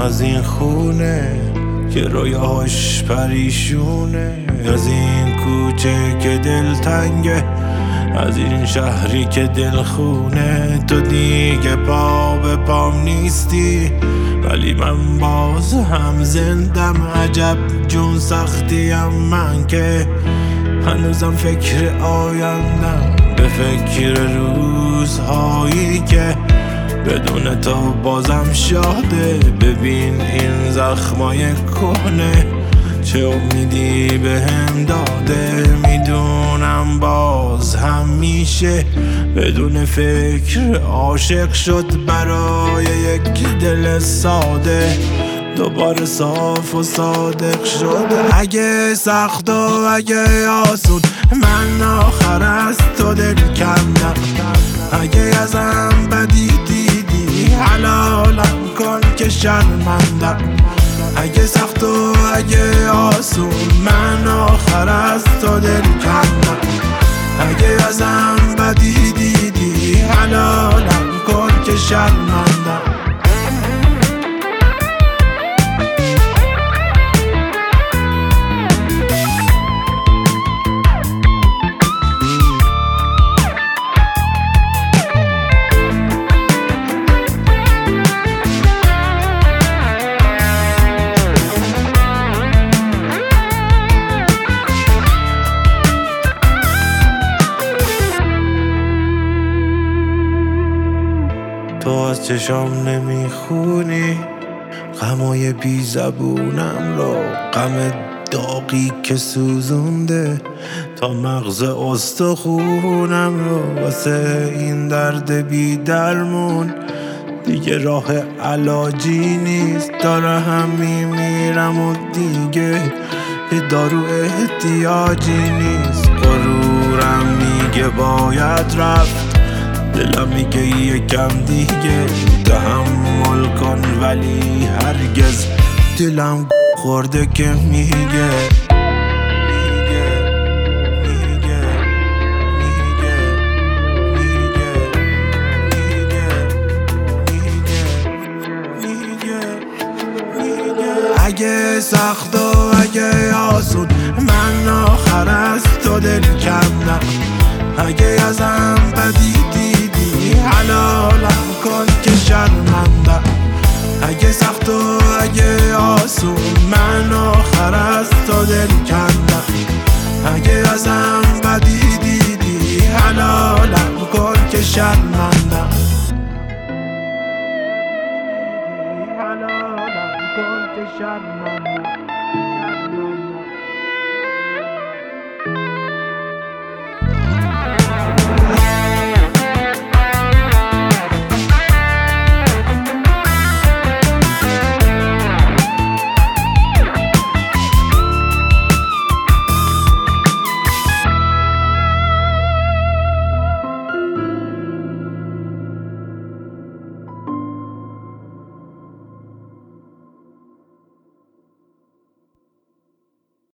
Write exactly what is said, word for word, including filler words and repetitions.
از این خونه که رویاش پریشونه، از این کوچه که دل تنگه، از این شهری که دل خونه. تو دیگه پا به پام نیستی ولی من باز هم زندم. عجب جون سختیم من که هنوزم فکر آیندم، به فکر روزهایی که بدون تو بازم شاده. ببین این زخمای کهنه چه امیدی به هم داده. میدونم باز هم میشه بدون فکر عاشق شد برای یک دل ساده، دوباره صاف و صادق شد. اگه سخت و اگه آسون من آخر از تو دل کندم، اگه ازم بدی دیدی حلالم کن که شرمندم. اگه سخت و اگه آسون من آخر از تو دل کندم، اگه ازم بدی دیدی حلالم کن که شرمندم. تو از چشام نمیخونی غمای بی زبونم رو، غم داغی که سوزونده تا مغز استخونم رو. واسه این درد بی درمون دیگه راه علاجی نیست، داره هم میمیرم و دیگه یه دارو احتیاجی نیست. غرورم میگه باید رفت، دلم میگه یکم دیگه تحمل کن، ولی هرگز دلم خورده که میگه اگه سخت و اگه آسون من آخر از تو دل کندم، اگه ازم بدی دیدی حلالم کن که شرمندم. اگه سخت و اگه آسون من آخر